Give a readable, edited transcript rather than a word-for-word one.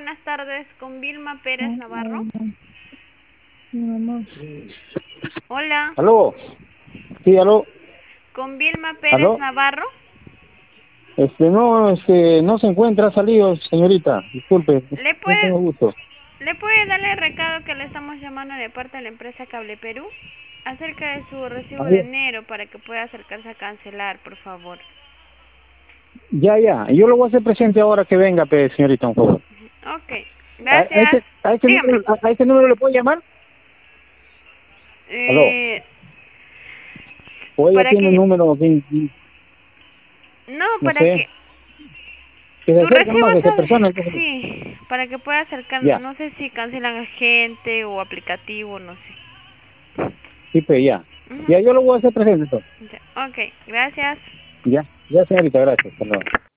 buenas tardes, con Vilma Pérez Navarro. Hola, ¿Aló? Sí, aló. con Vilma Pérez ¿Aló? Navarro. No, no se encuentra, ha salido, señorita. Disculpe, ¿Le no puede, tengo gusto. ¿Le puede darle el recado que le estamos llamando de parte de la empresa Cable Perú acerca de su recibo A de ver, enero para que pueda acercarse a cancelar, por favor? ya. Yo lo voy a hacer presente ahora que venga, señorita, un favor. Ok, ¿A, gracias. Dígame. a este número le puedo llamar? ¿Aló? Eh, ¿O ella para tiene un que, número, no, no para sé, que que se su acerque recibo más de esta persona? sale, Entonces, sí, para que pueda acercar, ya, no sé si cancelan agente o aplicativo, no sé. sí, pues ya. Ujú. Ya, yo lo voy a hacer presente entonces. Ya, ok, gracias. Ya, señorita, gracias. Hasta luego.